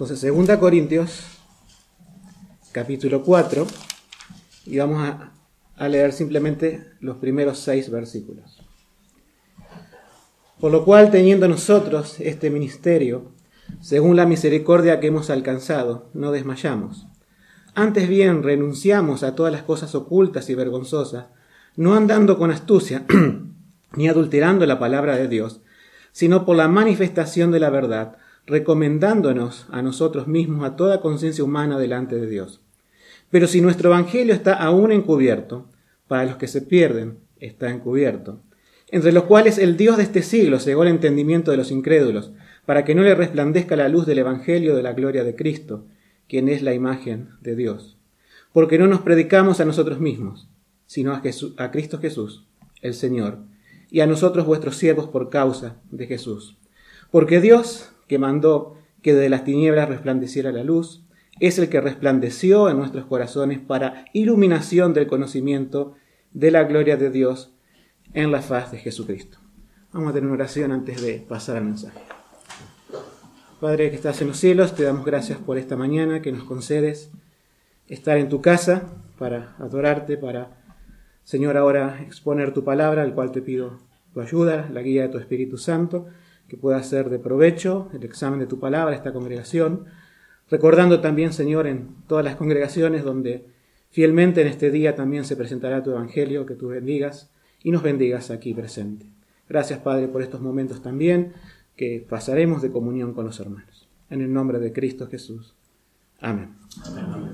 Entonces, 2 Corintios, capítulo 4, y vamos a leer simplemente los primeros 6 versículos. Por lo cual, teniendo nosotros este ministerio, según la misericordia que hemos alcanzado, no desmayamos. Antes bien, renunciamos a todas las cosas ocultas y vergonzosas, no andando con astucia, ni adulterando la palabra de Dios, sino por la manifestación de la verdad, recomendándonos a nosotros mismos a toda conciencia humana delante de Dios. Pero si nuestro evangelio está aún encubierto, para los que se pierden está encubierto, entre los cuales el Dios de este siglo cegó el entendimiento de los incrédulos, para que no le resplandezca la luz del evangelio de la gloria de Cristo, quien es la imagen de Dios. Porque no nos predicamos a nosotros mismos, sino a Cristo Jesús, el Señor, y a nosotros vuestros siervos por causa de Jesús. Porque Dios, que mandó que de las tinieblas resplandeciera la luz, es el que resplandeció en nuestros corazones para iluminación del conocimiento de la gloria de Dios en la faz de Jesucristo. Vamos a tener una oración antes de pasar al mensaje. Padre que estás en los cielos, te damos gracias por esta mañana que nos concedes estar en tu casa para adorarte, para, Señor, ahora exponer tu palabra, al cual te pido tu ayuda, la guía de tu Espíritu Santo, que pueda ser de provecho el examen de tu palabra a esta congregación, recordando también, Señor, en todas las congregaciones donde fielmente en este día también se presentará tu evangelio, que tú bendigas y nos bendigas aquí presente. Gracias, Padre, por estos momentos también que pasaremos de comunión con los hermanos. En el nombre de Cristo Jesús. Amén. Amén.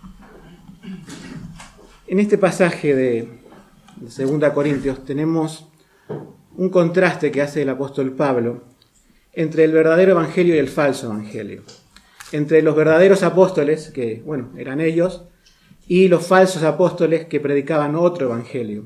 En este pasaje de 2 Corintios tenemos un contraste que hace el apóstol Pablo entre el verdadero evangelio y el falso evangelio. Entre los verdaderos apóstoles, que, eran ellos, y los falsos apóstoles que predicaban otro evangelio.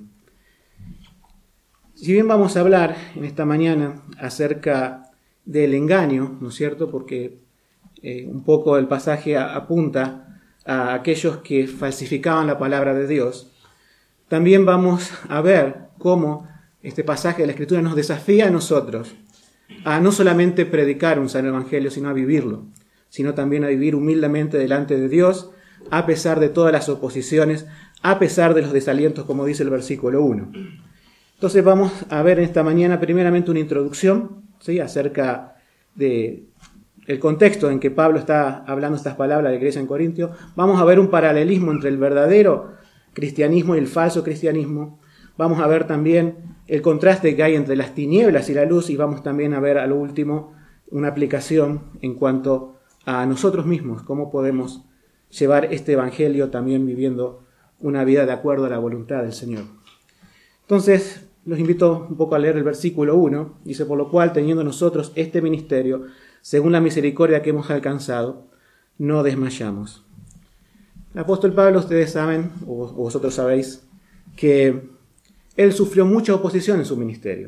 Si bien vamos a hablar en esta mañana acerca del engaño, ¿no es cierto? Porque un poco el pasaje apunta a aquellos que falsificaban la palabra de Dios, también vamos a ver cómo este pasaje de la Escritura nos desafía a nosotros a no solamente predicar un sano evangelio, sino a vivirlo, sino también a vivir humildemente delante de Dios, a pesar de todas las oposiciones, a pesar de los desalientos, como dice el versículo 1. Entonces vamos a ver en esta mañana primeramente una introducción, ¿sí?, acerca del contexto en que Pablo está hablando estas palabras de la iglesia en Corintio. Vamos a ver un paralelismo entre el verdadero cristianismo y el falso cristianismo. Vamos a ver también el contraste que hay entre las tinieblas y la luz, y vamos también a ver a lo último una aplicación en cuanto a nosotros mismos, cómo podemos llevar este evangelio también viviendo una vida de acuerdo a la voluntad del Señor. Entonces, los invito un poco a leer el versículo 1. Dice, por lo cual, teniendo nosotros este ministerio, según la misericordia que hemos alcanzado, no desmayamos. El apóstol Pablo, ustedes saben, o vosotros sabéis, que él sufrió mucha oposición en su ministerio.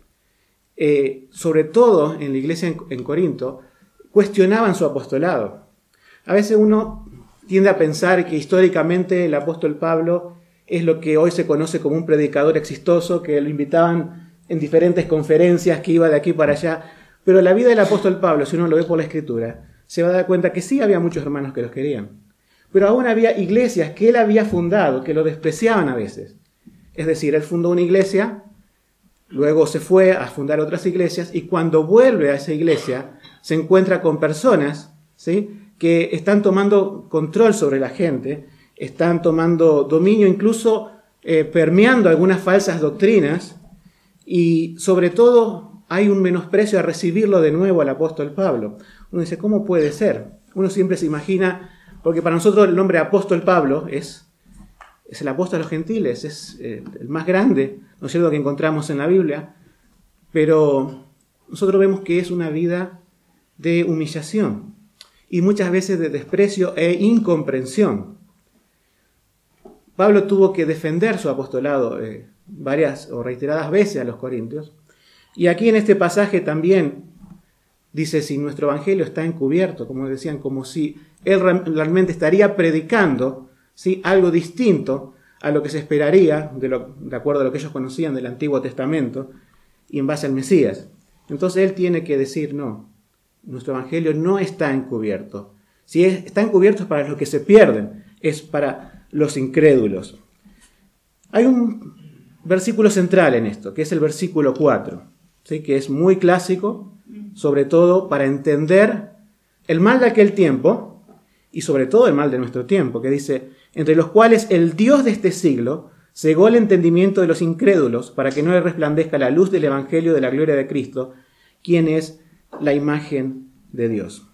Sobre todo en la iglesia en Corinto, cuestionaban su apostolado. A veces uno tiende a pensar que históricamente el apóstol Pablo es lo que hoy se conoce como un predicador exitoso, que lo invitaban en diferentes conferencias, que iba de aquí para allá. Pero la vida del apóstol Pablo, si uno lo ve por la Escritura, se va a dar cuenta que sí había muchos hermanos que los querían. Pero aún había iglesias que él había fundado, que lo despreciaban a veces. Es decir, él fundó una iglesia, luego se fue a fundar otras iglesias, y cuando vuelve a esa iglesia, se encuentra con personas, ¿sí?, que están tomando control sobre la gente, están tomando dominio, incluso permeando algunas falsas doctrinas, y sobre todo hay un menosprecio a recibirlo de nuevo al apóstol Pablo. Uno dice, ¿cómo puede ser? Uno siempre se imagina, porque para nosotros el nombre apóstol Pablo es el apóstol de los gentiles, es el más grande, ¿no es cierto?, que encontramos en la Biblia, pero nosotros vemos que es una vida de humillación y muchas veces de desprecio e incomprensión. Pablo tuvo que defender su apostolado varias o reiteradas veces a los corintios, y aquí en este pasaje también dice, si nuestro evangelio está encubierto, como decían, como si él realmente estaría predicando, ¿sí?, algo distinto a lo que se esperaría, de acuerdo a lo que ellos conocían del Antiguo Testamento, y en base al Mesías. Entonces él tiene que decir, no, nuestro evangelio no está encubierto. Si está encubierto es para los que se pierden, es para los incrédulos. Hay un versículo central en esto, que es el versículo 4, ¿sí? Que es muy clásico, sobre todo para entender el mal de aquel tiempo y sobre todo el mal de nuestro tiempo, que dice, entre los cuales el Dios de este siglo cegó el entendimiento de los incrédulos para que no les resplandezca la luz del evangelio de la gloria de Cristo, quien es la imagen de Dios.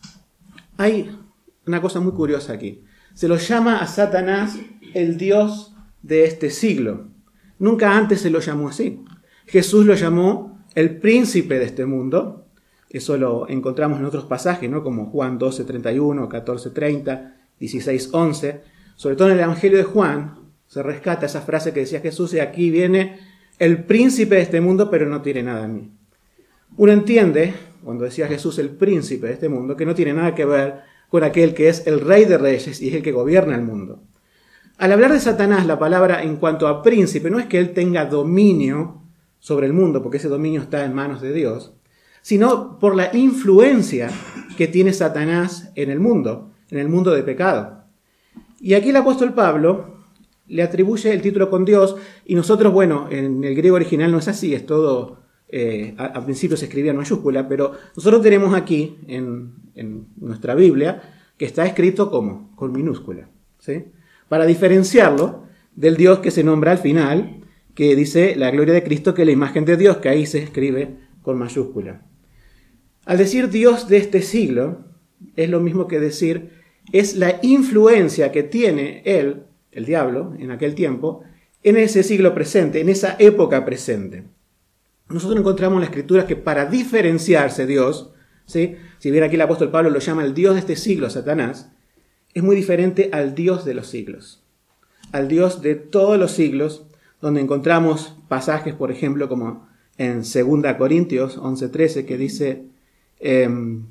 Hay una cosa muy curiosa aquí. Se lo llama a Satanás el Dios de este siglo. Nunca antes se lo llamó así. Jesús lo llamó el príncipe de este mundo. Eso lo encontramos en otros pasajes, ¿no? Como Juan 12:31, 14:30, 16:11. Sobre todo en el Evangelio de Juan se rescata esa frase que decía Jesús, y aquí viene el príncipe de este mundo, pero no tiene nada en mí. Uno entiende, cuando decía Jesús el príncipe de este mundo, que no tiene nada que ver con aquel que es el rey de reyes y es el que gobierna el mundo. Al hablar de Satanás, la palabra en cuanto a príncipe no es que él tenga dominio sobre el mundo, porque ese dominio está en manos de Dios, sino por la influencia que tiene Satanás en el mundo de pecado. Y aquí el apóstol Pablo le atribuye el título con Dios, y nosotros, bueno, en el griego original no es así, es todo, al principio se escribía en mayúscula, pero nosotros tenemos aquí en nuestra Biblia que está escrito como con minúscula, ¿sí? Para diferenciarlo del Dios que se nombra al final, que dice la gloria de Cristo, que es la imagen de Dios, que ahí se escribe con mayúscula. Al decir Dios de este siglo, es lo mismo que decir, es la influencia que tiene él, el diablo, en aquel tiempo, en ese siglo presente, en esa época presente. Nosotros encontramos en la Escritura que para diferenciarse Dios, ¿sí? Si bien aquí el apóstol Pablo lo llama el Dios de este siglo, Satanás, es muy diferente al Dios de los siglos, al Dios de todos los siglos, donde encontramos pasajes, por ejemplo, como en 2 Corintios 11:13, que dice, en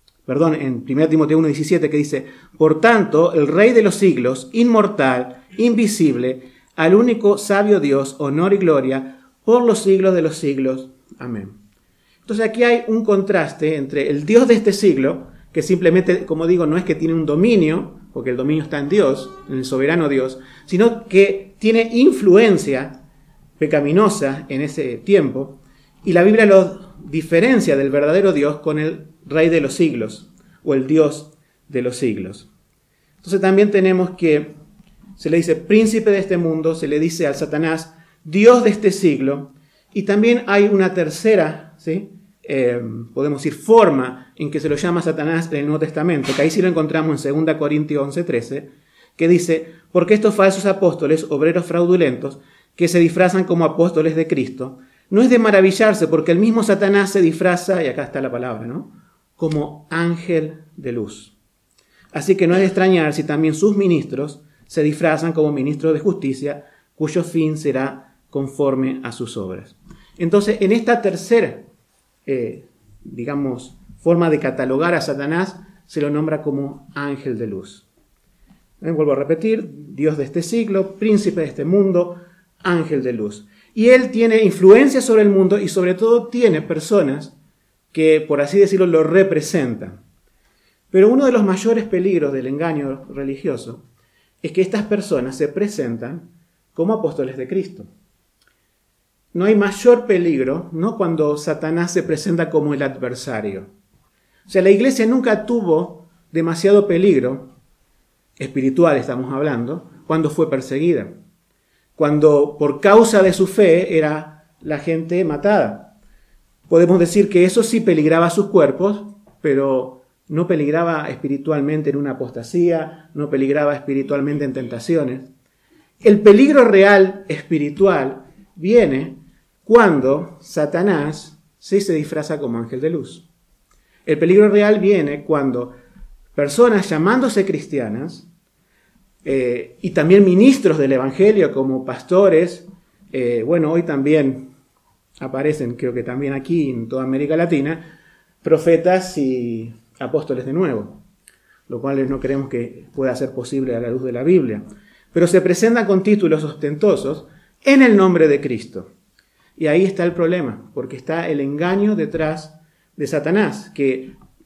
1 Timoteo 1:17, que dice, por tanto, el Rey de los siglos, inmortal, invisible, al único sabio Dios, honor y gloria, por los siglos de los siglos. Amén. Entonces aquí hay un contraste entre el Dios de este siglo, que simplemente, como digo, no es que tiene un dominio, porque el dominio está en Dios, en el soberano Dios, sino que tiene influencia pecaminosa en ese tiempo, y la Biblia lo diferencia del verdadero Dios con el Rey de los siglos, o el Dios de los siglos. Entonces también tenemos que, se le dice príncipe de este mundo, se le dice al Satanás Dios de este siglo, y también hay una tercera, ¿sí? Podemos decir, forma en que se lo llama Satanás en el Nuevo Testamento, que ahí sí lo encontramos en 2 Corintios 11:13, que dice, porque estos falsos apóstoles, obreros fraudulentos, que se disfrazan como apóstoles de Cristo, no es de maravillarse, porque el mismo Satanás se disfraza, y acá está la palabra, ¿no?, como ángel de luz. Así que no es de extrañar si también sus ministros se disfrazan como ministros de justicia, cuyo fin será conforme a sus obras. Entonces, en esta tercera forma de catalogar a Satanás, se lo nombra como ángel de luz. Vuelvo a repetir, Dios de este siglo, príncipe de este mundo, ángel de luz. Y él tiene influencia sobre el mundo y sobre todo tiene personas que, por así decirlo, lo representan. Pero uno de los mayores peligros del engaño religioso es que estas personas se presentan como apóstoles de Cristo. No hay mayor peligro, ¿no?, cuando Satanás se presenta como el adversario. O sea, la iglesia nunca tuvo demasiado peligro, espiritual estamos hablando, cuando fue perseguida. Cuando por causa de su fe era la gente matada. Podemos decir que eso sí peligraba sus cuerpos, pero no peligraba espiritualmente en una apostasía, no peligraba espiritualmente en tentaciones. El peligro real espiritual viene cuando Satanás sí se disfraza como ángel de luz. El peligro real viene cuando personas llamándose cristianas y también ministros del evangelio como pastores, hoy también aparecen, creo que también aquí en toda América Latina, profetas y apóstoles de nuevo, lo cual no creemos que pueda ser posible a la luz de la Biblia. Pero se presentan con títulos ostentosos en el nombre de Cristo. Y ahí está el problema, porque está el engaño detrás de Satanás, que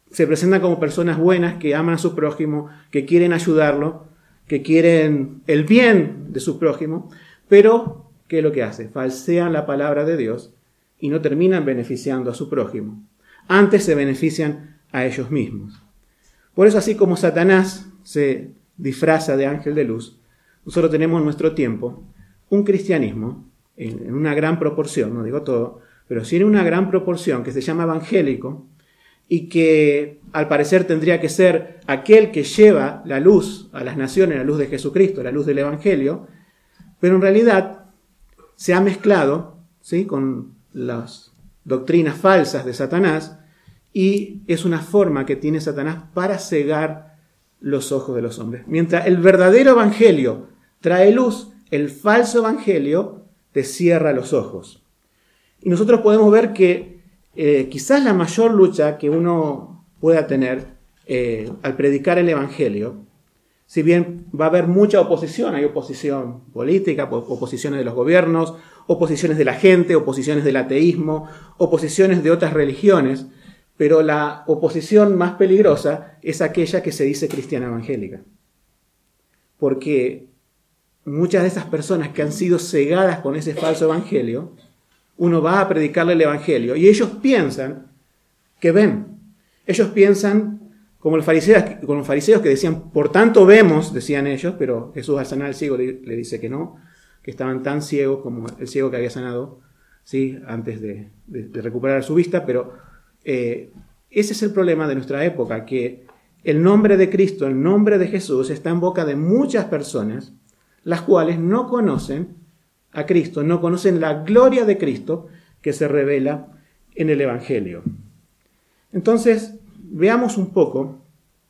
se presentan como personas buenas que aman a su prójimo, que quieren ayudarlo, que quieren el bien de su prójimo, pero ¿qué es lo que hace? Falsean la palabra de Dios y no terminan beneficiando a su prójimo. Antes se benefician a ellos mismos. Por eso, así como Satanás se disfraza de ángel de luz, nosotros tenemos en nuestro tiempo un cristianismo en una gran proporción, no digo todo, pero sí en una gran proporción que se llama evangélico y que al parecer tendría que ser aquel que lleva la luz a las naciones, la luz de Jesucristo, la luz del evangelio, pero en realidad se ha mezclado, ¿sí?, con las doctrinas falsas de Satanás y es una forma que tiene Satanás para cegar los ojos de los hombres. Mientras el verdadero evangelio trae luz, el falso evangelio te cierra los ojos. Y nosotros podemos ver que quizás la mayor lucha que uno pueda tener al predicar el evangelio, si bien va a haber mucha oposición, hay oposición política, oposiciones de los gobiernos, oposiciones de la gente, oposiciones del ateísmo, oposiciones de otras religiones, pero la oposición más peligrosa es aquella que se dice cristiana evangélica. Porque muchas de esas personas que han sido cegadas con ese falso evangelio, uno va a predicarle el evangelio y ellos piensan que ven. Ellos piensan como los fariseos que decían, por tanto vemos, decían ellos, pero Jesús al sanar al ciego le dice que no, que estaban tan ciegos como el ciego que había sanado, ¿sí?, antes de recuperar su vista, pero ese es el problema de nuestra época, que el nombre de Cristo, el nombre de Jesús está en boca de muchas personas, las cuales no conocen a Cristo, no conocen la gloria de Cristo que se revela en el Evangelio. Entonces, veamos un poco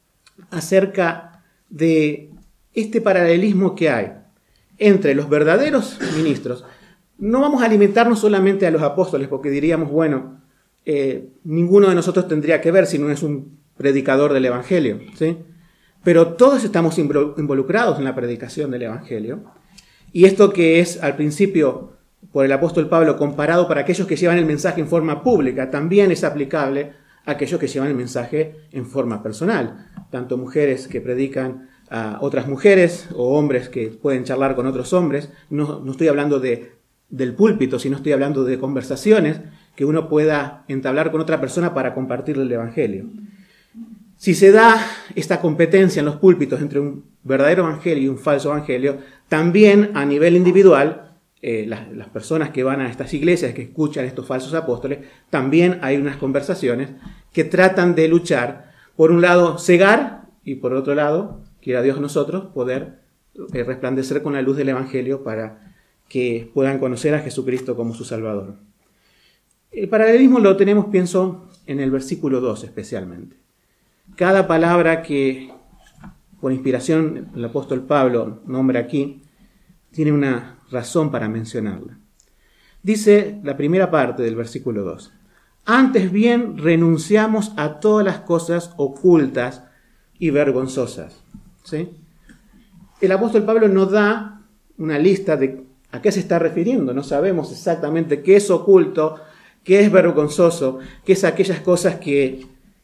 acerca de este paralelismo que hay entre los verdaderos ministros. No vamos a limitarnos solamente a los apóstoles, porque diríamos, bueno, ninguno de nosotros tendría que ver si no es un predicador del Evangelio, ¿sí? Pero todos estamos involucrados en la predicación del Evangelio. Y esto que es al principio por el apóstol Pablo comparado para aquellos que llevan el mensaje en forma pública, también es aplicable a aquellos que llevan el mensaje en forma personal. Tanto mujeres que predican a otras mujeres o hombres que pueden charlar con otros hombres. No estoy hablando del púlpito, sino estoy hablando de conversaciones que uno pueda entablar con otra persona para compartirle el Evangelio. Si se da esta competencia en los púlpitos entre un verdadero evangelio y un falso evangelio, también a nivel individual, las personas que van a estas iglesias, que escuchan a estos falsos apóstoles, también hay unas conversaciones que tratan de luchar, por un lado, cegar, y por otro lado, quiera Dios nosotros, poder resplandecer con la luz del evangelio para que puedan conocer a Jesucristo como su Salvador. El paralelismo lo tenemos, pienso, en el versículo 2 especialmente. Cada palabra que, por inspiración, el apóstol Pablo nombra aquí, tiene una razón para mencionarla. Dice la primera parte del versículo 2. Antes bien, renunciamos a todas las cosas ocultas y vergonzosas. ¿Sí? El apóstol Pablo nos da una lista de a qué se está refiriendo. No sabemos exactamente qué es oculto, qué es vergonzoso, qué es aquellas cosas que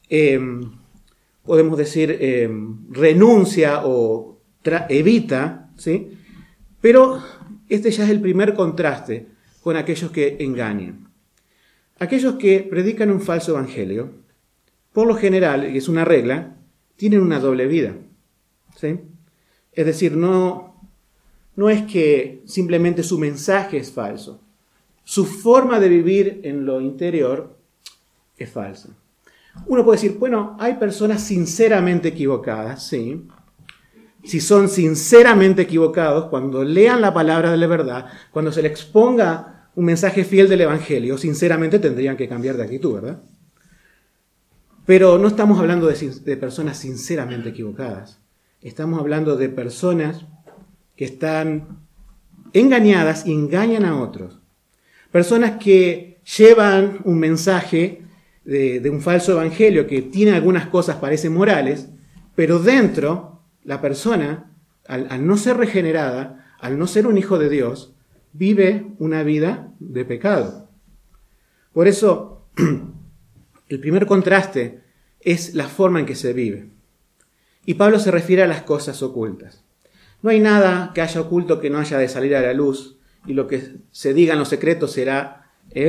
podemos decir renuncia o evita, ¿sí? Pero este ya es el primer contraste con aquellos que engañan. Aquellos que predican un falso evangelio, por lo general, y es una regla, tienen una doble vida, ¿sí? Es decir, no es que simplemente su mensaje es falso. Su forma de vivir en lo interior es falsa. Uno puede decir, bueno, hay personas sinceramente equivocadas, sí. Si son sinceramente equivocados, cuando lean la palabra de la verdad, cuando se les exponga un mensaje fiel del Evangelio, sinceramente tendrían que cambiar de actitud, ¿verdad? Pero no estamos hablando de personas sinceramente equivocadas. Estamos hablando de personas que están engañadas y engañan a otros. Personas que llevan un mensaje de un falso evangelio que tiene algunas cosas, parecen morales, pero dentro la persona, al no ser regenerada, al no ser un hijo de Dios, vive una vida de pecado. Por eso, el primer contraste es la forma en que se vive. Y Pablo se refiere a las cosas ocultas. No hay nada que haya oculto que no haya de salir a la luz, y lo que se diga en los secretos será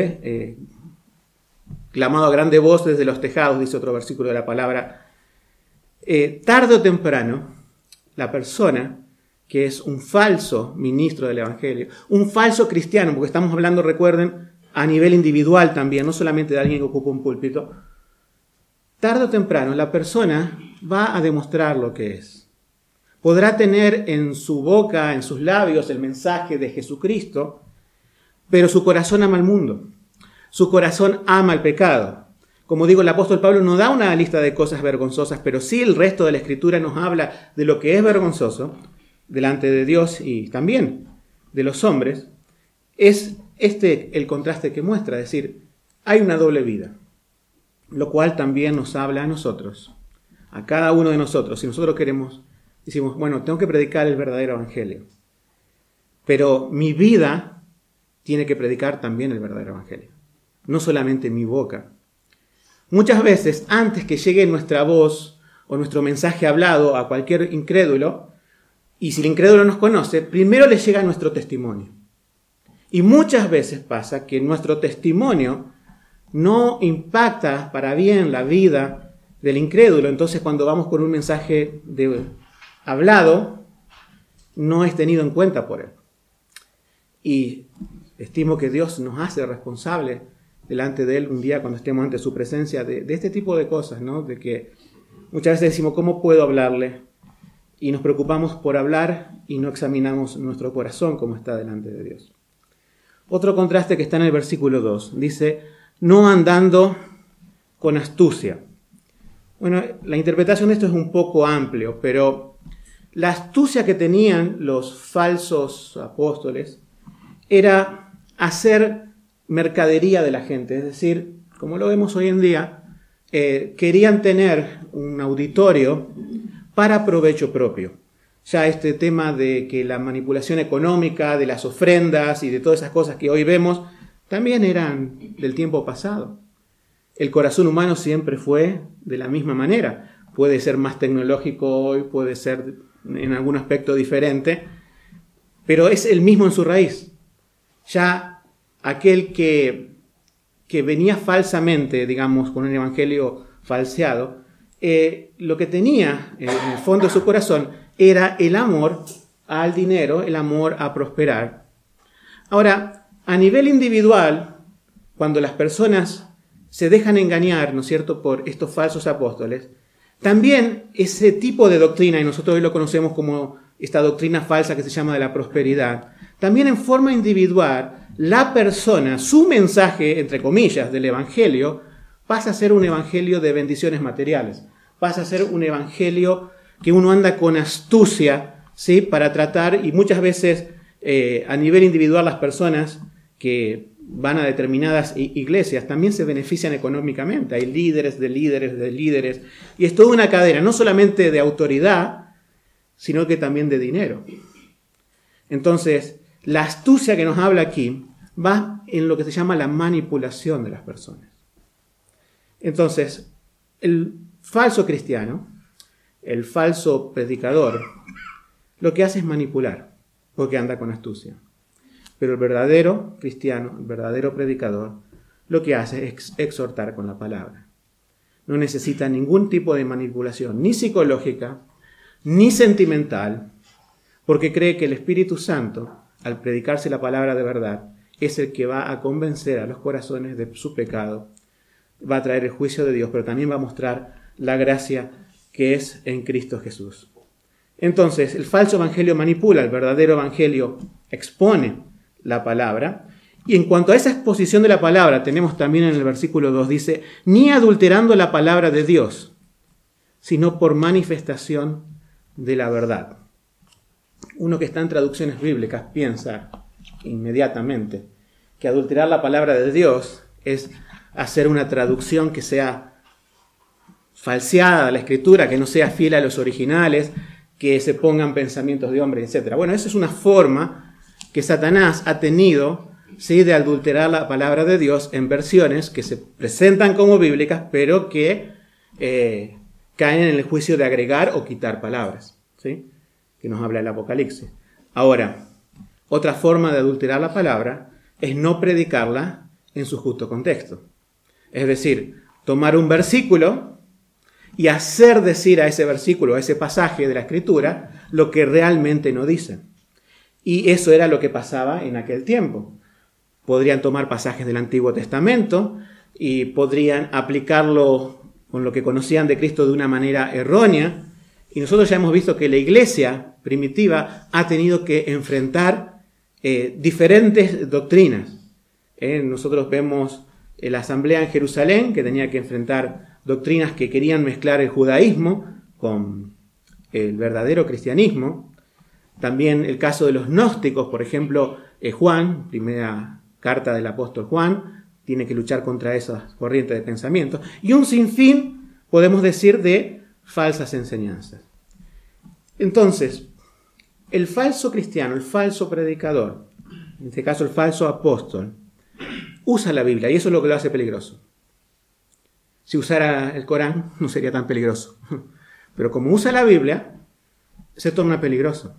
clamado a grande voz desde los tejados, dice otro versículo de la palabra. Tarde o temprano, la persona que es un falso ministro del Evangelio, un falso cristiano, porque estamos hablando, recuerden, a nivel individual también, no solamente de alguien que ocupa un púlpito, tarde o temprano la persona va a demostrar lo que es. Podrá tener en su boca, en sus labios, el mensaje de Jesucristo, pero su corazón ama el mundo. Su corazón ama el pecado. Como digo, el apóstol Pablo no da una lista de cosas vergonzosas, pero sí el resto de la Escritura nos habla de lo que es vergonzoso delante de Dios y también de los hombres. Es el contraste que muestra, es decir, hay una doble vida, lo cual también nos habla a nosotros, a cada uno de nosotros. Si nosotros queremos, decimos, bueno, tengo que predicar el verdadero evangelio, pero mi vida tiene que predicar también el verdadero evangelio, no solamente mi boca. Muchas veces, antes que llegue nuestra voz o nuestro mensaje hablado a cualquier incrédulo, y si el incrédulo nos conoce, primero le llega nuestro testimonio. Y muchas veces pasa que nuestro testimonio no impacta para bien la vida del incrédulo. Entonces, cuando vamos con un mensaje hablado, no es tenido en cuenta por él. Y estimo que Dios nos hace responsable delante de él un día cuando estemos ante su presencia de este tipo de cosas, ¿no? De que muchas veces decimos, ¿cómo puedo hablarle? Y nos preocupamos por hablar y no examinamos nuestro corazón como está delante de Dios. Otro contraste que está en el versículo 2, dice, no andando con astucia. Bueno, la interpretación de esto es un poco amplio, pero la astucia que tenían los falsos apóstoles era hacer mercadería de la gente, es decir, como lo vemos hoy en día, querían tener un auditorio para provecho propio. Ya este tema de que la manipulación económica, de las ofrendas y de todas esas cosas que hoy vemos, también eran del tiempo pasado. El corazón humano siempre fue de la misma manera. Puede ser más tecnológico hoy, puede ser en algún aspecto diferente, pero es el mismo en su raíz. Ya aquel que venía falsamente, digamos, con un evangelio falseado, lo que tenía en el fondo de su corazón era el amor al dinero, el amor a prosperar. Ahora, a nivel individual, cuando las personas se dejan engañar, ¿no es cierto?, por estos falsos apóstoles, también ese tipo de doctrina, y nosotros hoy lo conocemos como esta doctrina falsa que se llama de la prosperidad, también en forma individual, la persona, su mensaje, entre comillas, del evangelio, pasa a ser un evangelio de bendiciones materiales, pasa a ser un evangelio que uno anda con astucia, ¿sí?, para tratar, y muchas veces a nivel individual las personas que van a determinadas iglesias también se benefician económicamente. Hay líderes de líderes de líderes, y es toda una cadena, no solamente de autoridad, sino que también de dinero. Entonces, la astucia que nos habla aquí va en lo que se llama la manipulación de las personas. Entonces, el falso cristiano, el falso predicador, lo que hace es manipular, porque anda con astucia. Pero el verdadero cristiano, el verdadero predicador, lo que hace es exhortar con la palabra. No necesita ningún tipo de manipulación, ni psicológica, ni sentimental, porque cree que el Espíritu Santo, al predicarse la palabra de verdad, es el que va a convencer a los corazones de su pecado, va a traer el juicio de Dios, pero también va a mostrar la gracia que es en Cristo Jesús. Entonces, el falso evangelio manipula, el verdadero evangelio expone la palabra. Y en cuanto a esa exposición de la palabra, tenemos también en el versículo 2, dice, ni adulterando la palabra de Dios, sino por manifestación de la verdad. Uno que está en traducciones bíblicas piensa inmediatamente que adulterar la palabra de Dios es hacer una traducción que sea falseada a la Escritura, que no sea fiel a los originales, que se pongan pensamientos de hombres, etc. Bueno, esa es una forma que Satanás ha tenido, ¿sí?, de adulterar la palabra de Dios en versiones que se presentan como bíblicas, pero que caen en el juicio de agregar o quitar palabras, ¿sí? Que nos habla el Apocalipsis. Ahora, otra forma de adulterar la palabra es no predicarla en su justo contexto. Es decir, tomar un versículo y hacer decir a ese versículo, a ese pasaje de la Escritura, lo que realmente no dice. Y eso era lo que pasaba en aquel tiempo. Podrían tomar pasajes del Antiguo Testamento y podrían aplicarlo con lo que conocían de Cristo de una manera errónea. Y nosotros ya hemos visto que la iglesia primitiva ha tenido que enfrentar diferentes doctrinas. Nosotros vemos la asamblea en Jerusalén, que tenía que enfrentar doctrinas que querían mezclar el judaísmo con el verdadero cristianismo. También el caso de los gnósticos, por ejemplo, Juan, primera carta del apóstol Juan, tiene que luchar contra esas corrientes de pensamiento. Y un sinfín, podemos decir, de falsas enseñanzas. Entonces, el falso cristiano, el falso predicador, en este caso el falso apóstol, usa la Biblia y eso es lo que lo hace peligroso. Si usara el Corán no sería tan peligroso. Pero como usa la Biblia, se torna peligroso.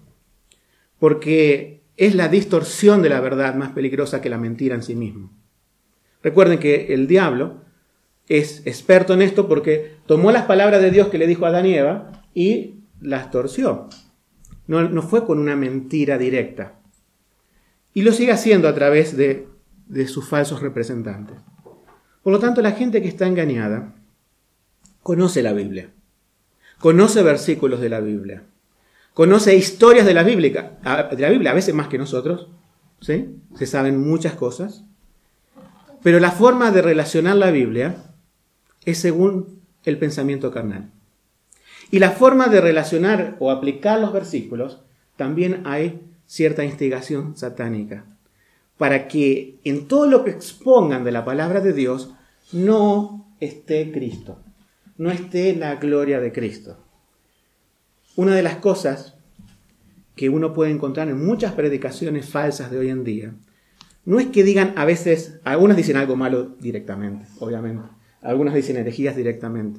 Porque es la distorsión de la verdad más peligrosa que la mentira en sí mismo. Recuerden que el diablo es experto en esto porque tomó las palabras de Dios que le dijo a Adán y Eva y las torció. No fue con una mentira directa. Y lo sigue haciendo a través de sus falsos representantes. Por lo tanto, la gente que está engañada conoce la Biblia, conoce versículos de la Biblia, conoce historias de la Biblia, a veces más que nosotros, ¿sí? Se saben muchas cosas, pero la forma de relacionar la Biblia es según el pensamiento carnal. Y la forma de relacionar o aplicar los versículos, también hay cierta instigación satánica, para que en todo lo que expongan de la palabra de Dios no esté Cristo, no esté la gloria de Cristo. Una de las cosas que uno puede encontrar en muchas predicaciones falsas de hoy en día, no es que digan a veces, algunas dicen algo malo directamente, obviamente, algunas dicen herejías directamente.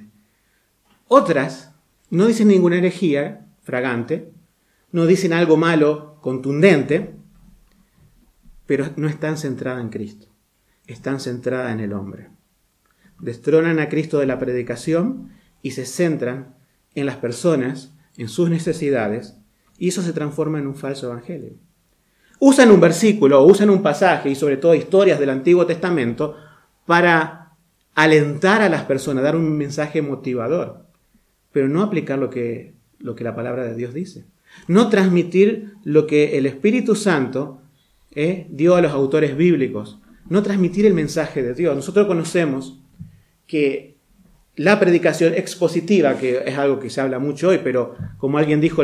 Otras no dicen ninguna herejía fragante, no dicen algo malo contundente, pero no están centradas en Cristo, están centradas en el hombre. Destronan a Cristo de la predicación y se centran en las personas, en sus necesidades, y eso se transforma en un falso evangelio. Usan un versículo, usan un pasaje y sobre todo historias del Antiguo Testamento para alentar a las personas, dar un mensaje motivador, pero no aplicar lo que la palabra de Dios dice. No transmitir lo que el Espíritu Santo dio a los autores bíblicos, no transmitir el mensaje de Dios. Nosotros conocemos que la predicación expositiva, que es algo que se habla mucho hoy, pero como alguien dijo,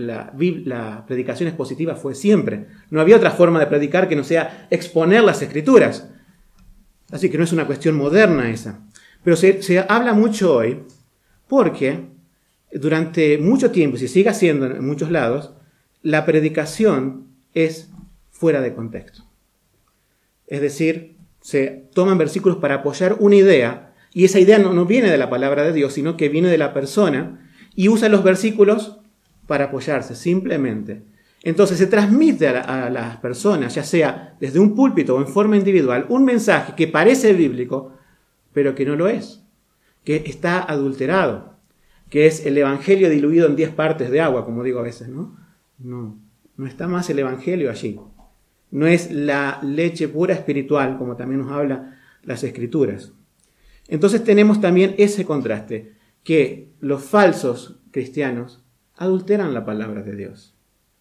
la predicación expositiva fue siempre. No había otra forma de predicar que no sea exponer las Escrituras. Así que no es una cuestión moderna esa. Pero se habla mucho hoy porque durante mucho tiempo, y se sigue haciendo en muchos lados, la predicación es fuera de contexto. Es decir, se toman versículos para apoyar una idea, y esa idea no viene de la palabra de Dios, sino que viene de la persona, y usa los versículos para apoyarse, simplemente. Entonces se transmite a las personas, ya sea desde un púlpito o en forma individual, un mensaje que parece bíblico, pero que no lo es, que está adulterado, que es el evangelio diluido en 10 partes de agua, como digo a veces, ¿no? No está más el evangelio allí. No es la leche pura espiritual, como también nos habla las Escrituras. Entonces tenemos también ese contraste, que los falsos cristianos adulteran la palabra de Dios.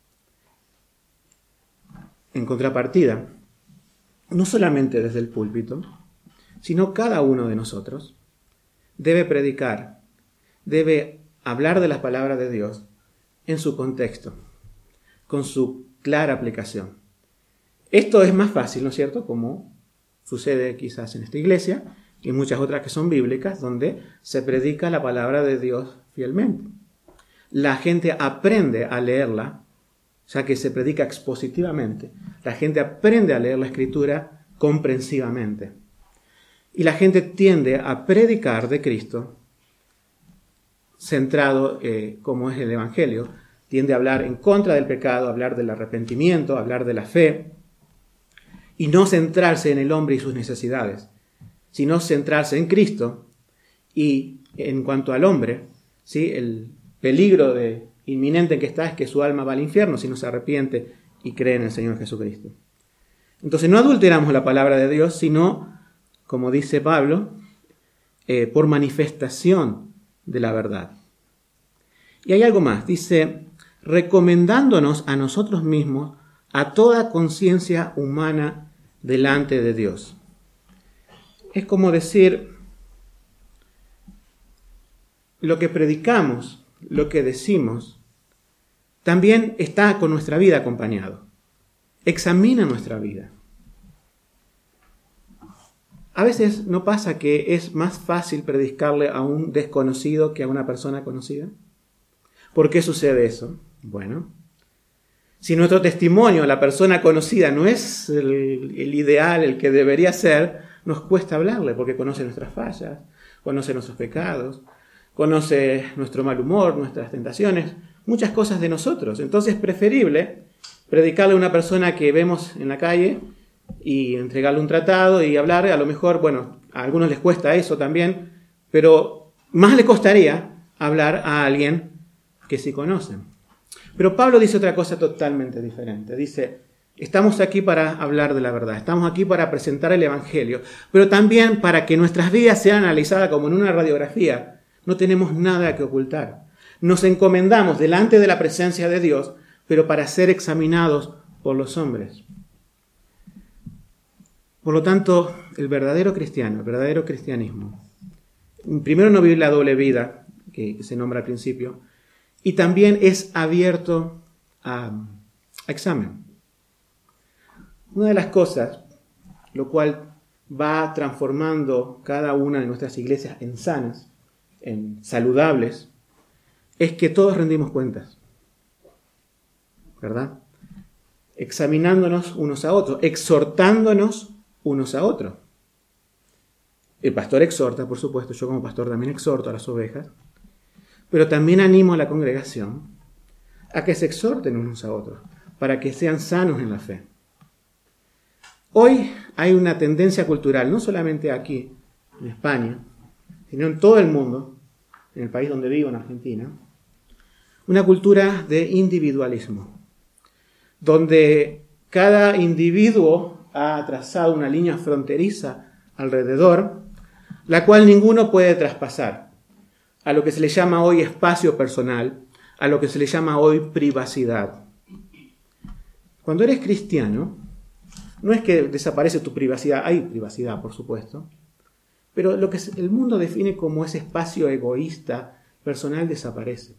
En contrapartida, no solamente desde el púlpito, sino cada uno de nosotros debe predicar, debe hablar de la palabra de Dios en su contexto, con su clara aplicación. Esto es más fácil, ¿no es cierto?, como sucede quizás en esta iglesia y muchas otras que son bíblicas, donde se predica la palabra de Dios fielmente. La gente aprende a leerla, ya que se predica expositivamente. La gente aprende a leer la Escritura comprensivamente. Y la gente tiende a predicar de Cristo centrado como es el Evangelio. Tiende a hablar en contra del pecado, a hablar del arrepentimiento, a hablar de la fe, y no centrarse en el hombre y sus necesidades, sino centrarse en Cristo. Y en cuanto al hombre, ¿sí?, el peligro inminente en que está es que su alma va al infierno si no se arrepiente y cree en el Señor Jesucristo. Entonces no adulteramos la palabra de Dios, sino, como dice Pablo, por manifestación de la verdad. Y hay algo más, dice, recomendándonos a nosotros mismos a toda conciencia humana delante de Dios. Es como decir, lo que predicamos, lo que decimos, también está con nuestra vida acompañado. Examina nuestra vida. A veces no pasa que es más fácil predicarle a un desconocido que a una persona conocida. ¿Por qué sucede eso? Bueno, si nuestro testimonio a la persona conocida no es el ideal, el que debería ser, nos cuesta hablarle porque conoce nuestras fallas, conoce nuestros pecados, conoce nuestro mal humor, nuestras tentaciones, muchas cosas de nosotros. Entonces es preferible predicarle a una persona que vemos en la calle y entregarle un tratado y hablar. A lo mejor, bueno, a algunos les cuesta eso también, pero más le costaría hablar a alguien que sí conocen. Pero Pablo dice otra cosa totalmente diferente. Dice, estamos aquí para hablar de la verdad, estamos aquí para presentar el Evangelio, pero también para que nuestras vidas sean analizadas como en una radiografía. No tenemos nada que ocultar. Nos encomendamos delante de la presencia de Dios, pero para ser examinados por los hombres. Por lo tanto, el verdadero cristiano, el verdadero cristianismo, primero no vive la doble vida que se nombra al principio, y también es abierto a examen. Una de las cosas, lo cual va transformando cada una de nuestras iglesias en sanas, en saludables, es que todos rendimos cuentas, ¿verdad? Examinándonos unos a otros, exhortándonos unos a otros. El pastor exhorta, por supuesto, yo como pastor también exhorto a las ovejas, pero también animo a la congregación a que se exhorten unos a otros, para que sean sanos en la fe. Hoy hay una tendencia cultural, no solamente aquí, en España, sino en todo el mundo, en el país donde vivo, en Argentina, una cultura de individualismo, donde cada individuo ha trazado una línea fronteriza alrededor, la cual ninguno puede traspasar, a lo que se le llama hoy espacio personal, a lo que se le llama hoy privacidad. Cuando eres cristiano, no es que desaparece tu privacidad, hay privacidad, por supuesto, pero lo que el mundo define como ese espacio egoísta, personal, desaparece.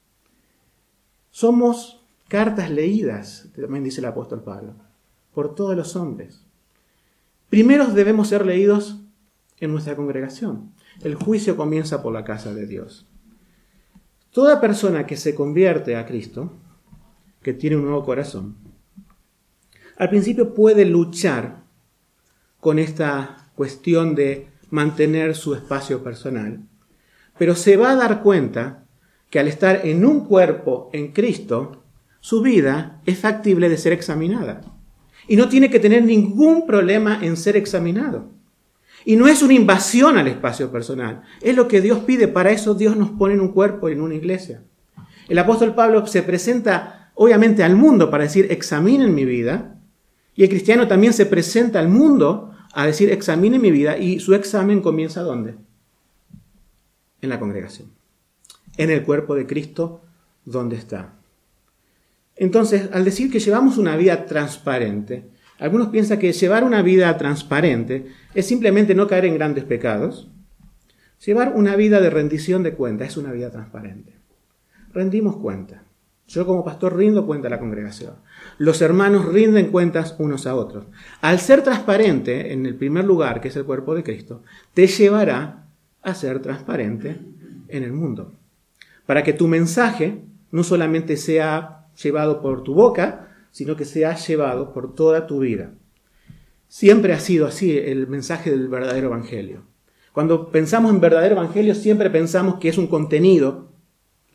Somos cartas leídas, también dice el apóstol Pablo, por todos los hombres. Primero debemos ser leídos en nuestra congregación. El juicio comienza por la casa de Dios. Toda persona que se convierte a Cristo, que tiene un nuevo corazón, al principio puede luchar con esta cuestión de mantener su espacio personal, pero se va a dar cuenta que al estar en un cuerpo en Cristo, su vida es factible de ser examinada. Y no tiene que tener ningún problema en ser examinado. Y no es una invasión al espacio personal. Es lo que Dios pide. Para eso Dios nos pone en un cuerpo y en una iglesia. El apóstol Pablo se presenta obviamente al mundo para decir, examinen mi vida. Y el cristiano también se presenta al mundo a decir, examinen mi vida. Y su examen comienza ¿dónde? En la congregación. En el cuerpo de Cristo, ¿dónde está? Entonces, al decir que llevamos una vida transparente, algunos piensan que llevar una vida transparente es simplemente no caer en grandes pecados. Llevar una vida de rendición de cuentas es una vida transparente. Rendimos cuenta. Yo como pastor rindo cuenta a la congregación. Los hermanos rinden cuentas unos a otros. Al ser transparente, en el primer lugar, que es el cuerpo de Cristo, te llevará a ser transparente en el mundo. Para que tu mensaje no solamente sea llevado por tu boca, sino que sea llevado por toda tu vida. Siempre ha sido así el mensaje del verdadero evangelio. Cuando pensamos en verdadero evangelio, siempre pensamos que es un contenido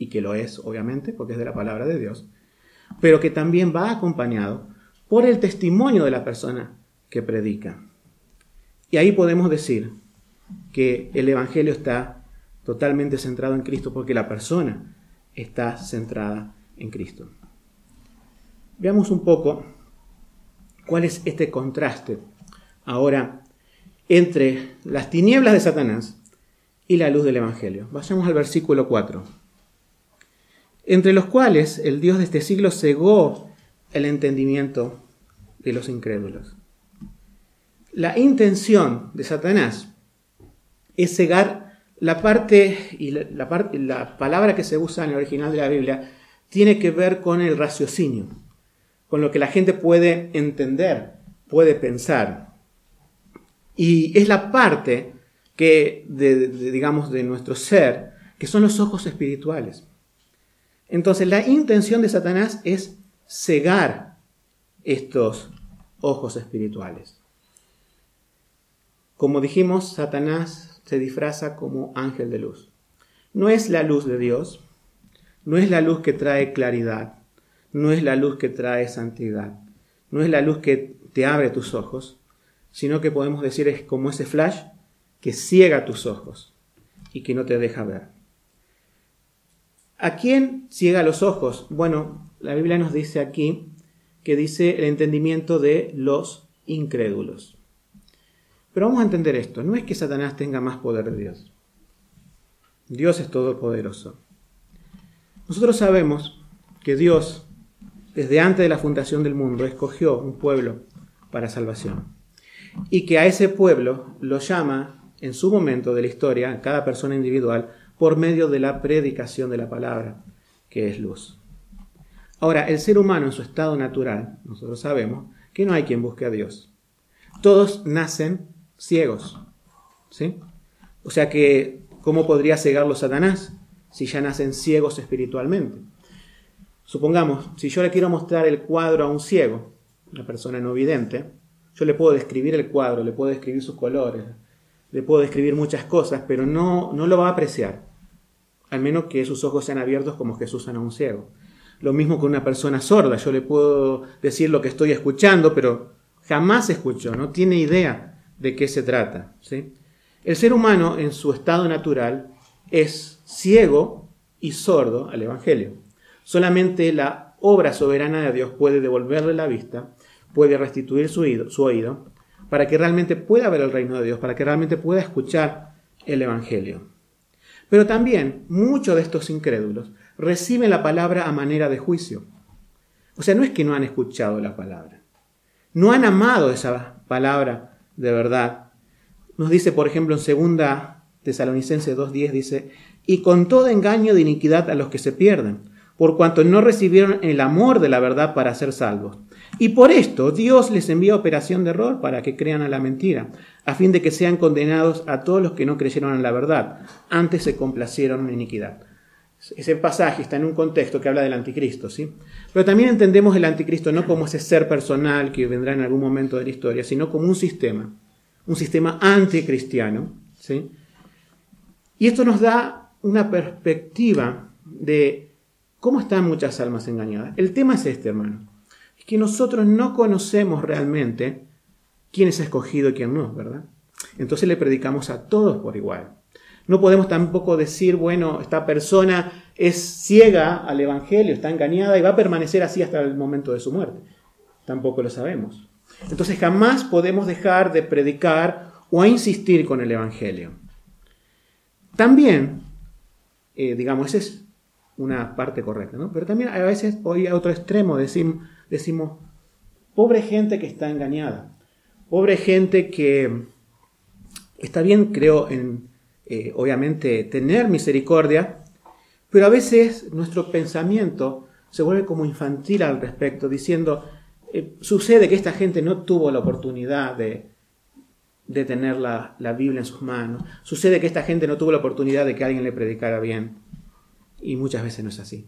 y que lo es, obviamente, porque es de la palabra de Dios, pero que también va acompañado por el testimonio de la persona que predica. Y ahí podemos decir que el Evangelio está totalmente centrado en Cristo, porque la persona está centrada en Cristo. Veamos un poco cuál es este contraste ahora entre las tinieblas de Satanás y la luz del Evangelio. Vayamos al versículo 4. Entre los cuales el Dios de este siglo cegó el entendimiento de los incrédulos. La intención de Satanás es cegar la parte, y la palabra que se usa en el original de la Biblia tiene que ver con el raciocinio, con lo que la gente puede entender, puede pensar. Y es la parte que digamos, de nuestro ser, que son los ojos espirituales. Entonces, la intención de Satanás es cegar estos ojos espirituales. Como dijimos, Satanás se disfraza como ángel de luz. No es la luz de Dios, no es la luz que trae claridad, no es la luz que trae santidad, no es la luz que te abre tus ojos, sino que podemos decir es como ese flash que ciega tus ojos y que no te deja ver. ¿A quién ciega los ojos? Bueno, la Biblia nos dice aquí que dice el entendimiento de los incrédulos. Pero vamos a entender esto, no es que Satanás tenga más poder de Dios. Dios es todopoderoso. Nosotros sabemos que Dios, desde antes de la fundación del mundo, escogió un pueblo para salvación. Y que a ese pueblo lo llama, en su momento de la historia, cada persona individual, por medio de la predicación de la palabra, que es luz. Ahora, el ser humano en su estado natural, nosotros sabemos que no hay quien busque a Dios. Todos nacen ciegos, ¿sí? O sea que, ¿cómo podría cegarlos Satanás si ya nacen ciegos espiritualmente? Supongamos, si yo le quiero mostrar el cuadro a un ciego, una persona no vidente, yo le puedo describir el cuadro, le puedo describir sus colores, le puedo describir muchas cosas, pero no lo va a apreciar, al menos que sus ojos sean abiertos como Jesús sana a un ciego. Lo mismo con una persona sorda, yo le puedo decir lo que estoy escuchando, pero jamás escuchó, no tiene idea de qué se trata, ¿sí? El ser humano en su estado natural es ciego y sordo al Evangelio. Solamente la obra soberana de Dios puede devolverle la vista, puede restituir su oído, para que realmente pueda ver el reino de Dios, para que realmente pueda escuchar el Evangelio. Pero también muchos de estos incrédulos reciben la palabra a manera de juicio. O sea, no es que no han escuchado la palabra, no han amado esa palabra de verdad. Nos dice, por ejemplo, en 2 Tesalonicenses 2:10, dice, y con todo engaño de iniquidad a los que se pierden, por cuanto no recibieron el amor de la verdad para ser salvos. Y por esto Dios les envía operación de error para que crean a la mentira, a fin de que sean condenados a todos los que no creyeron en la verdad, antes se complacieron en iniquidad. Ese pasaje está en un contexto que habla del anticristo, ¿sí? Pero también entendemos el anticristo no como ese ser personal que vendrá en algún momento de la historia, sino como un sistema anticristiano, ¿sí? Y esto nos da una perspectiva de cómo están muchas almas engañadas. El tema es este, hermano. Es que nosotros no conocemos realmente quién es escogido y quién no, ¿verdad? Entonces le predicamos a todos por igual. No podemos tampoco decir, bueno, esta persona es ciega al Evangelio, está engañada y va a permanecer así hasta el momento de su muerte. Tampoco lo sabemos. Entonces jamás podemos dejar de predicar o a insistir con el Evangelio. También, esa es una parte correcta, ¿no? Pero también a veces, hoy a otro extremo, decimos, pobre gente que está engañada, pobre gente que está bien, creo, en obviamente tener misericordia, pero a veces nuestro pensamiento se vuelve como infantil al respecto, diciendo, sucede que esta gente no tuvo la oportunidad de tener la Biblia en sus manos, sucede que esta gente no tuvo la oportunidad de que alguien le predicara bien, y muchas veces no es así.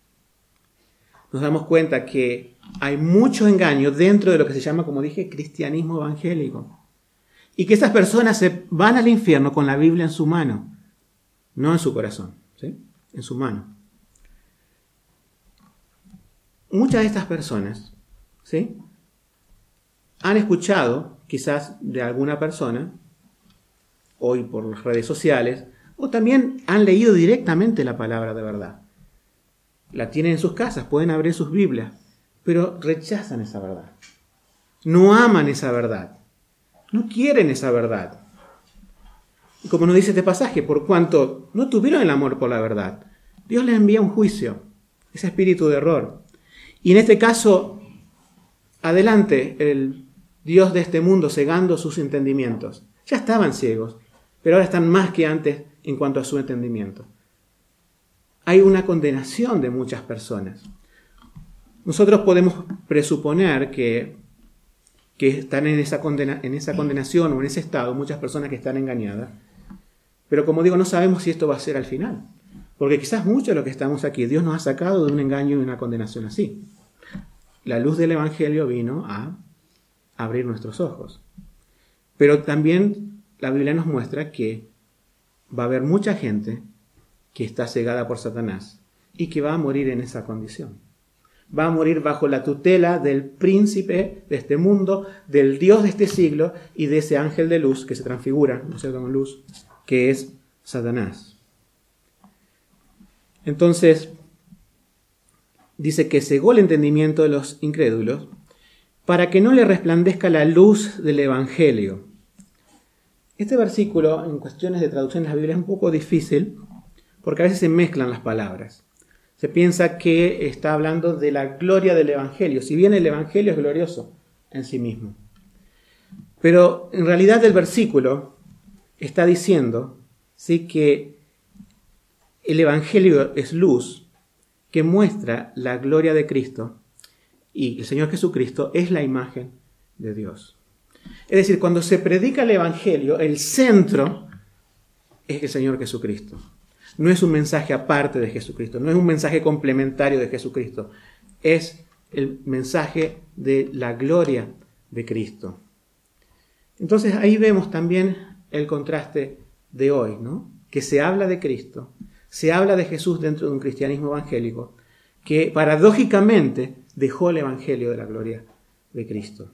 Nos damos cuenta que hay mucho engaño dentro de lo que se llama, como dije, cristianismo evangélico. Y que esas personas se van al infierno con la Biblia en su mano, no en su corazón, ¿sí? En su mano. muchas de estas personas, ¿sí?, han escuchado quizás de alguna persona, hoy por las redes sociales, o también han leído directamente la palabra de verdad. La tienen en sus casas, pueden abrir sus Biblias, pero rechazan esa verdad. No aman esa verdad. No quieren esa verdad. Y como nos dice este pasaje, por cuanto no tuvieron el amor por la verdad, Dios les envía un juicio, ese espíritu de error. Y en este caso, adelante, el Dios de este mundo cegando sus entendimientos. Ya estaban ciegos, pero ahora están más que antes en cuanto a su entendimiento. Hay una condenación de muchas personas. Nosotros podemos presuponer que están en esa condenación o en ese estado, muchas personas que están engañadas. Pero como digo, no sabemos si esto va a ser al final. Porque quizás muchos de los que estamos aquí, Dios nos ha sacado de un engaño y de una condenación así. La luz del Evangelio vino a abrir nuestros ojos. Pero también la Biblia nos muestra que va a haber mucha gente que está cegada por Satanás y que va a morir en esa condición. Va a morir bajo la tutela del príncipe de este mundo, del Dios de este siglo y de ese ángel de luz que se transfigura, ¿no es cierto?, con luz, que es Satanás. Entonces, dice que cegó el entendimiento de los incrédulos para que no le resplandezca la luz del Evangelio. Este versículo, en cuestiones de traducción de la Biblia, es un poco difícil porque a veces se mezclan las palabras. Se piensa que está hablando de la gloria del Evangelio, si bien el Evangelio es glorioso en sí mismo. Pero en realidad el versículo está diciendo, ¿sí?, que el Evangelio es luz que muestra la gloria de Cristo y el Señor Jesucristo es la imagen de Dios. Es decir, cuando se predica el Evangelio, el centro es el Señor Jesucristo. No es un mensaje aparte de Jesucristo, no es un mensaje complementario de Jesucristo, es el mensaje de la gloria de Cristo. Entonces ahí vemos también el contraste de hoy, ¿no?, que se habla de Cristo, se habla de Jesús dentro de un cristianismo evangélico que paradójicamente dejó el Evangelio de la gloria de Cristo.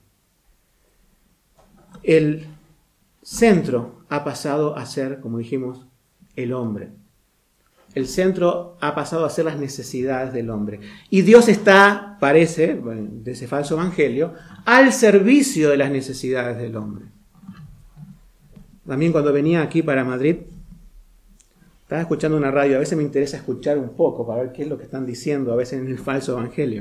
El centro ha pasado a ser, como dijimos, el hombre. El centro ha pasado a ser las necesidades del hombre. Y Dios está, parece, de ese falso evangelio, al servicio de las necesidades del hombre. También cuando venía aquí para Madrid, estaba escuchando una radio. A veces me interesa escuchar un poco para ver qué es lo que están diciendo a veces en el falso evangelio.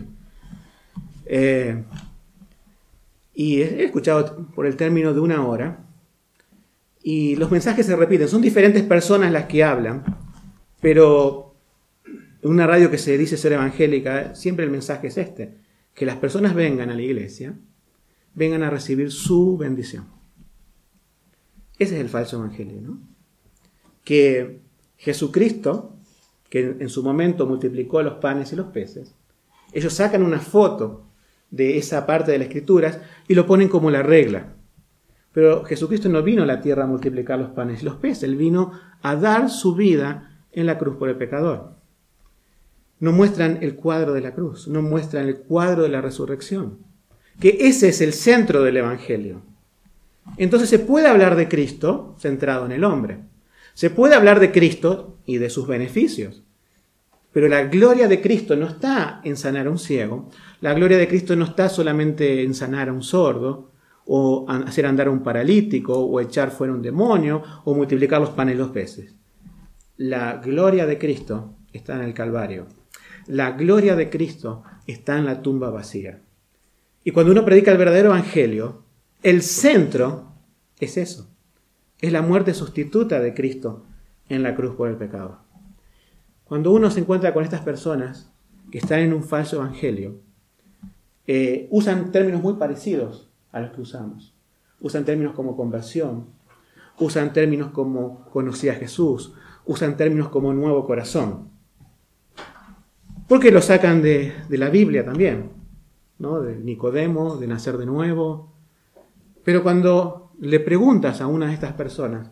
Y he escuchado por el término de 1 hora. Y los mensajes se repiten. Son diferentes personas las que hablan. Pero en una radio que se dice ser evangélica, siempre el mensaje es este. Que las personas vengan a la iglesia, vengan a recibir su bendición. Ese es el falso evangelio, ¿no? Que Jesucristo, que en su momento multiplicó los panes y los peces, ellos sacan una foto de esa parte de las Escrituras y lo ponen como la regla. Pero Jesucristo no vino a la tierra a multiplicar los panes y los peces, Él vino a dar su vida en la cruz por el pecador. No muestran el cuadro de la cruz, no muestran el cuadro de la resurrección, que ese es el centro del Evangelio. Entonces se puede hablar de Cristo centrado en el hombre. Se puede hablar de Cristo y de sus beneficios. Pero la gloria de Cristo no está en sanar a un ciego. La gloria de Cristo no está solamente en sanar a un sordo, o hacer andar a un paralítico, o echar fuera un demonio, o multiplicar los panes y los peces. La gloria de Cristo está en el Calvario. La gloria de Cristo está en la tumba vacía. Y cuando uno predica el verdadero evangelio, el centro es eso. Es la muerte sustituta de Cristo en la cruz por el pecado. Cuando uno se encuentra con estas personas que están en un falso evangelio, usan términos muy parecidos a los que usamos. Usan términos como conversión, usan términos como conocí a Jesús, usan términos como nuevo corazón. Porque lo sacan de la Biblia también, ¿no? De Nicodemo, de nacer de nuevo. Pero cuando le preguntas a una de estas personas,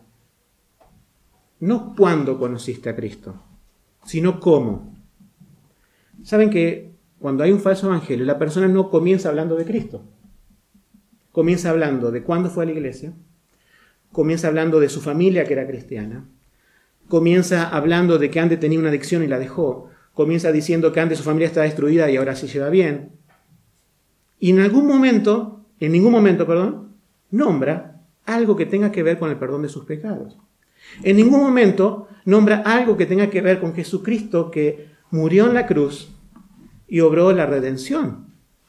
no cuándo conociste a Cristo, sino cómo. Saben que cuando hay un falso evangelio, la persona no comienza hablando de Cristo. Comienza hablando de cuándo fue a la iglesia, comienza hablando de su familia que era cristiana, comienza hablando de que antes tenía una adicción y la dejó, comienza diciendo que antes su familia estaba destruida y ahora se lleva bien. Y en ningún momento, nombra algo que tenga que ver con el perdón de sus pecados. En ningún momento nombra algo que tenga que ver con Jesucristo que murió en la cruz y obró la redención.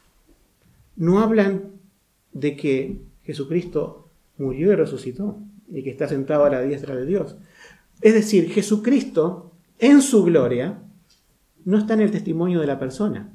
No hablan de que Jesucristo murió y resucitó y que está sentado a la diestra de Dios. Es decir, Jesucristo en su gloria no está en el testimonio de la persona.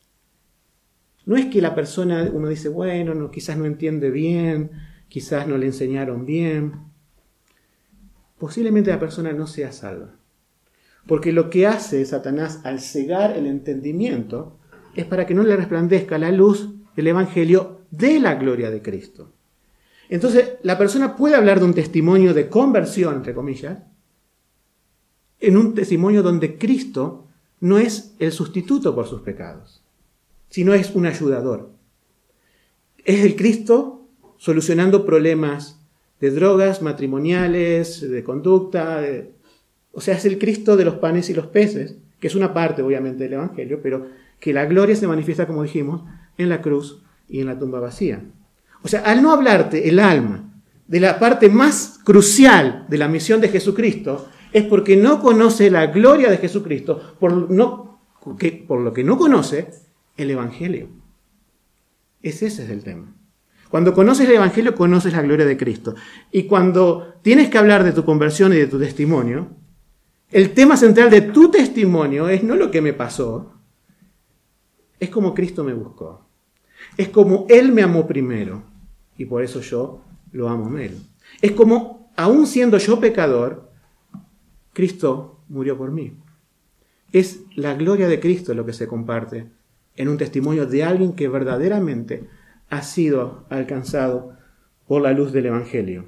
No es que la persona, uno dice, bueno, no, quizás no entiende bien, quizás no le enseñaron bien. Posiblemente la persona no sea salva. Porque lo que hace Satanás al cegar el entendimiento es para que no le resplandezca la luz del Evangelio de la gloria de Cristo. Entonces, la persona puede hablar de un testimonio de conversión, entre comillas, en un testimonio donde Cristo no es el sustituto por sus pecados, sino es un ayudador. Es el Cristo solucionando problemas de drogas, matrimoniales, de conducta, o sea, es el Cristo de los panes y los peces, que es una parte, obviamente, del Evangelio, pero que la gloria se manifiesta, como dijimos, en la cruz y en la tumba vacía. O sea, al no hablarte el alma de la parte más crucial de la misión de Jesucristo, es porque no conoce la gloria de Jesucristo, por lo que no conoce el Evangelio. Ese es el tema. Cuando conoces el Evangelio, conoces la gloria de Cristo. Y cuando tienes que hablar de tu conversión y de tu testimonio, el tema central de tu testimonio es no lo que me pasó, es como Cristo me buscó. Es como Él me amó primero, y por eso yo lo amo a Él. Es como, aún siendo yo pecador, Cristo murió por mí. Es la gloria de Cristo lo que se comparte en un testimonio de alguien que verdaderamente ha sido alcanzado por la luz del Evangelio.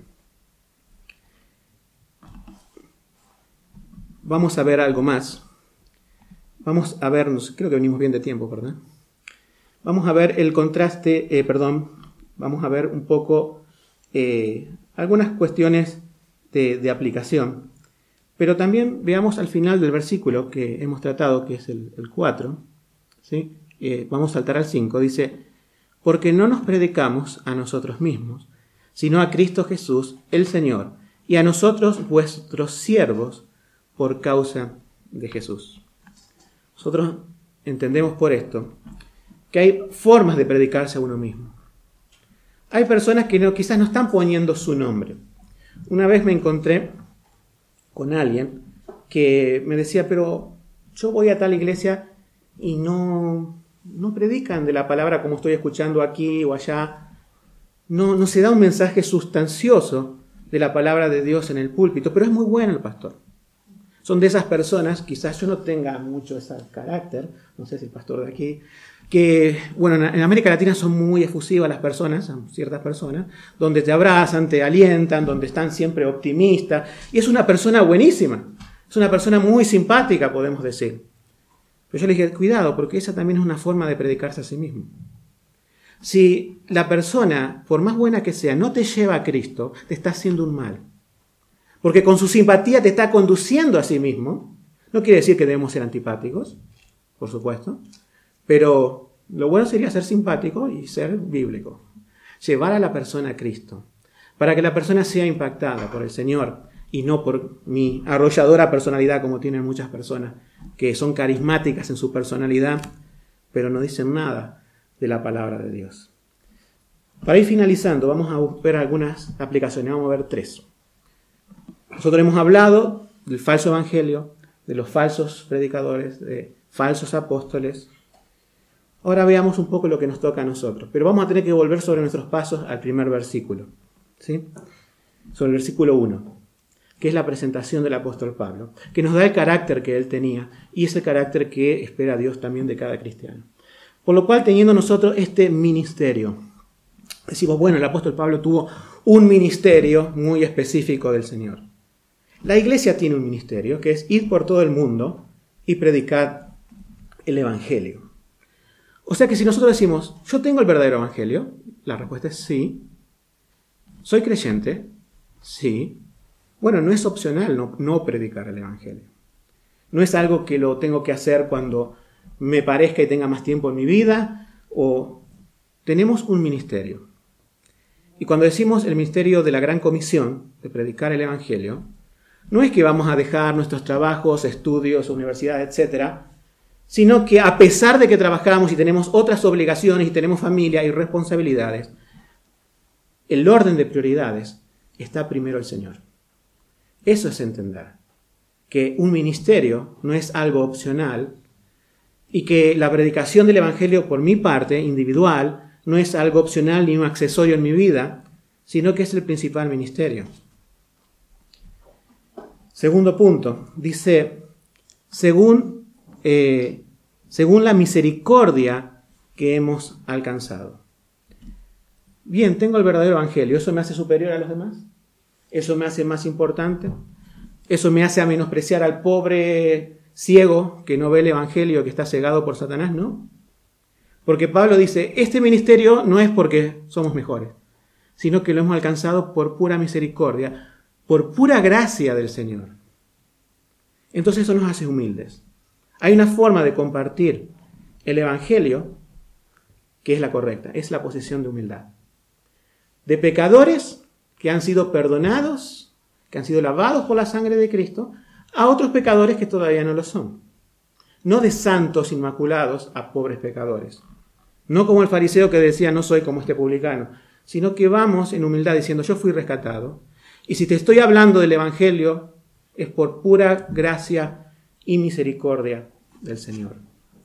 Vamos a ver algo más. Vamos a vernos, creo que venimos bien de tiempo, ¿verdad? Vamos a ver el contraste, vamos a ver un poco algunas cuestiones de aplicación. Pero también veamos al final del versículo que hemos tratado, que es el 4, ¿sí? Vamos a saltar al 5, dice, porque no nos predicamos a nosotros mismos, sino a Cristo Jesús, el Señor, y a nosotros vuestros siervos, por causa de Jesús. Nosotros entendemos por esto que hay formas de predicarse a uno mismo. Hay personas que quizás no están poniendo su nombre. Una vez me encontré con alguien que me decía, pero yo voy a tal iglesia y no predican de la palabra como estoy escuchando aquí o allá. No se da un mensaje sustancioso de la palabra de Dios en el púlpito, pero es muy bueno el pastor. Son de esas personas, quizás yo no tenga mucho ese carácter, no sé si el pastor de aquí, que, bueno, en América Latina son muy efusivas las personas, ciertas personas, donde te abrazan, te alientan, donde están siempre optimistas, y es una persona buenísima, es una persona muy simpática, podemos decir. Pero yo le dije, cuidado, porque esa también es una forma de predicarse a sí mismo. Si la persona, por más buena que sea, no te lleva a Cristo, te está haciendo un mal. Porque con su simpatía te está conduciendo a sí mismo. No quiere decir que debemos ser antipáticos, por supuesto, pero lo bueno sería ser simpático y ser bíblico. Llevar a la persona a Cristo, para que la persona sea impactada por el Señor y no por mi arrolladora personalidad, como tienen muchas personas, que son carismáticas en su personalidad, pero no dicen nada de la palabra de Dios. Para ir finalizando, vamos a ver algunas aplicaciones, vamos a ver 3. Nosotros hemos hablado del falso evangelio, de los falsos predicadores, de falsos apóstoles. Ahora veamos un poco lo que nos toca a nosotros. Pero vamos a tener que volver sobre nuestros pasos al primer versículo, ¿sí? Sobre el versículo 1, que es la presentación del apóstol Pablo, que nos da el carácter que él tenía y ese carácter que espera Dios también de cada cristiano. Por lo cual, teniendo nosotros este ministerio, decimos, bueno, el apóstol Pablo tuvo un ministerio muy específico del Señor. La iglesia tiene un ministerio que es ir por todo el mundo y predicar el evangelio. O sea que si nosotros decimos, yo tengo el verdadero evangelio, la respuesta es sí. ¿Soy creyente? Sí. Bueno, no es opcional no predicar el evangelio. No es algo que lo tengo que hacer cuando me parezca y tenga más tiempo en mi vida, o tenemos un ministerio. Y cuando decimos el ministerio de la gran comisión, de predicar el evangelio, no es que vamos a dejar nuestros trabajos, estudios, universidades, etcétera, sino que a pesar de que trabajamos y tenemos otras obligaciones y tenemos familia y responsabilidades, el orden de prioridades está primero el Señor. Eso es entender que un ministerio no es algo opcional y que la predicación del evangelio por mi parte, individual, no es algo opcional ni un accesorio en mi vida, sino que es el principal ministerio. Segundo punto, dice, según la misericordia que hemos alcanzado. Bien, tengo el verdadero evangelio, ¿eso me hace superior a los demás? ¿Eso me hace más importante? ¿Eso me hace a menospreciar al pobre ciego que no ve el evangelio, que está cegado por Satanás? No. Porque Pablo dice, este ministerio no es porque somos mejores, sino que lo hemos alcanzado por pura misericordia, por pura gracia del Señor. Entonces eso nos hace humildes. Hay una forma de compartir el evangelio que es la correcta, es la posición de humildad. De pecadores que han sido perdonados, que han sido lavados por la sangre de Cristo, a otros pecadores que todavía no lo son. No de santos inmaculados a pobres pecadores. No como el fariseo que decía, no soy como este publicano, sino que vamos en humildad diciendo, yo fui rescatado. Y si te estoy hablando del evangelio, es por pura gracia y misericordia del Señor.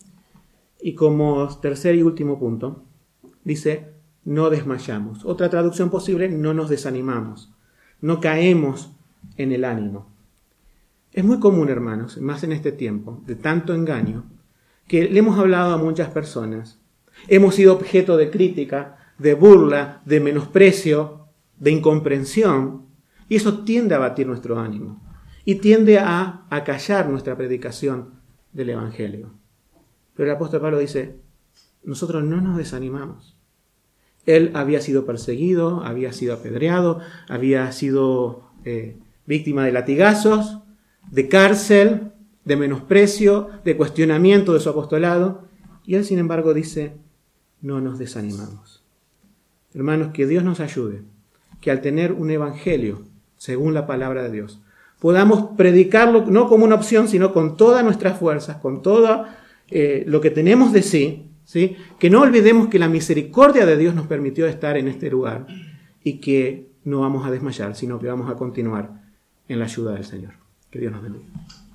Y como tercer y último punto, dice, no desmayamos. Otra traducción posible, no nos desanimamos. No caemos en el ánimo. Es muy común, hermanos, más en este tiempo, de tanto engaño, que le hemos hablado a muchas personas. Hemos sido objeto de crítica, de burla, de menosprecio, de incomprensión, y eso tiende a abatir nuestro ánimo y tiende a acallar nuestra predicación del Evangelio. Pero el apóstol Pablo dice, nosotros no nos desanimamos. Él había sido perseguido, había sido apedreado, había sido víctima de latigazos, de cárcel, de menosprecio, de cuestionamiento de su apostolado, y él sin embargo dice, no nos desanimamos. Hermanos, que Dios nos ayude, que al tener un evangelio, según la palabra de Dios, podamos predicarlo no como una opción, sino con todas nuestras fuerzas, con todo lo que tenemos de sí, ¿sí? Que no olvidemos que la misericordia de Dios nos permitió estar en este lugar y que no vamos a desmayar, sino que vamos a continuar en la ayuda del Señor. Que Dios nos bendiga.